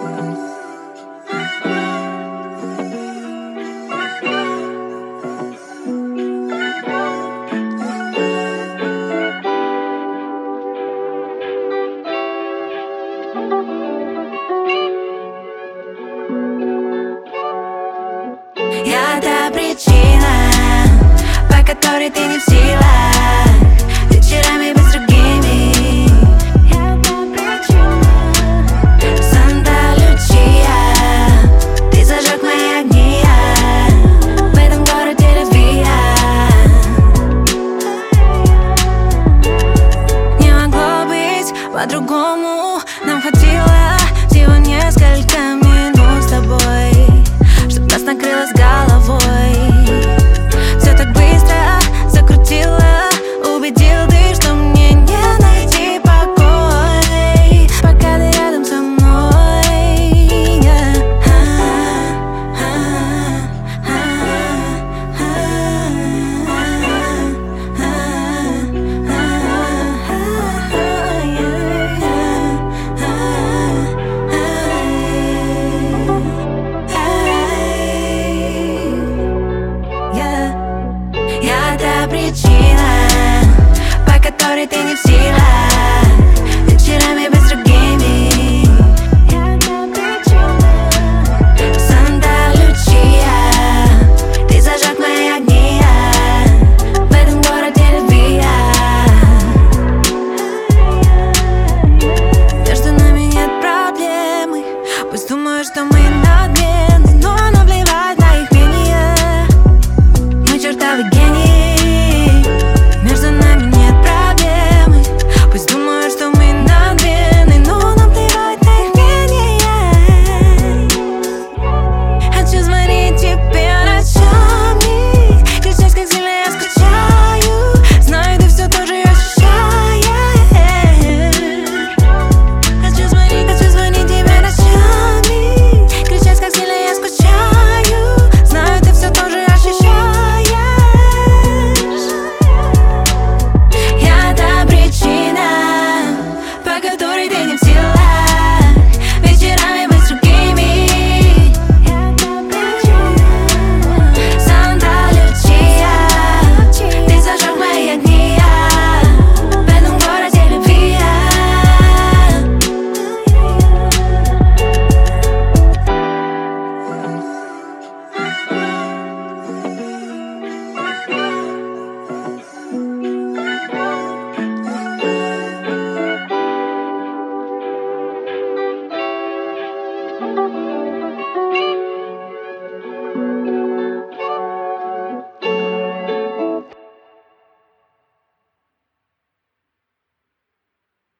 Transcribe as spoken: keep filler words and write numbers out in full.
Я та причина, по которой ты не в силах вечерами быть с другими. Я та причина, Санта Лючия, ты зажег мои огни в этом городе любви. Не могло быть по-другому, нам хватило всего несколько минут с тобой, чтоб нас накрыло с головой. Все так быстро закрутило, убедил ты, что мне не найти покой, пока ты рядом со мной. Я та причина, по которой ты не в силах вечерами быть с другими. Я та причина, Санта Лючия, ты зажег мои огни в этом городе любви. Между нами нет проблемы, пусть думают, что мы надменны, но наплевать на их мнение. Мы чертовы гении, между нами нет проблемы, пусть думают, что мы надменны, но наплевать на их мнение. Хочу звонить тебе ночами, кричать, как сильно я скучаю, знаю, ты все тоже ощущаешь. Хочу звонить, хочу звонить тебе ночами, кричать, как сильно я скучаю, знаю, ты все тоже ощущаешь. Я та причина, по которой ты не в силах вечерами быть с другими. Я та причина, Санта Лючия, ты зажег мои огни в этом городе любви. Thank you.